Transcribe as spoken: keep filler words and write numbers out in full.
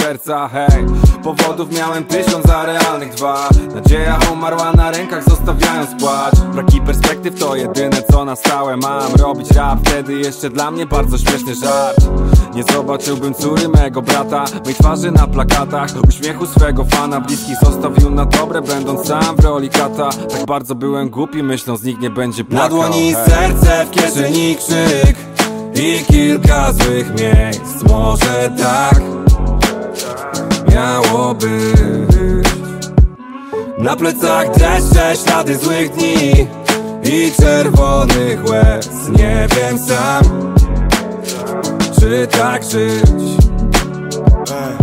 serca, hej. Powodów miałem tysiąc, a realnych dwa. Nadzieja umarła na rękach, zostawiając płacz. Braki perspektyw to jedyne co na stałe mam. Robić rap wtedy jeszcze dla mnie bardzo śmieszny żart. Nie zobaczyłbym córy mego brata, mej twarzy na plakatach, uśmiechu swego fana. Bliskich zostawił na dobre, będąc sam w roli kata. Tak bardzo byłem głupi, myśląc nikt nie będzie płakał. Na dłoni serce, w kieszeni krzyk i kilka złych miejsc. Może tak miało być. Na plecach dreszcze, ślady złych dni i czerwonych łez. Nie wiem sam, czy tak żyć.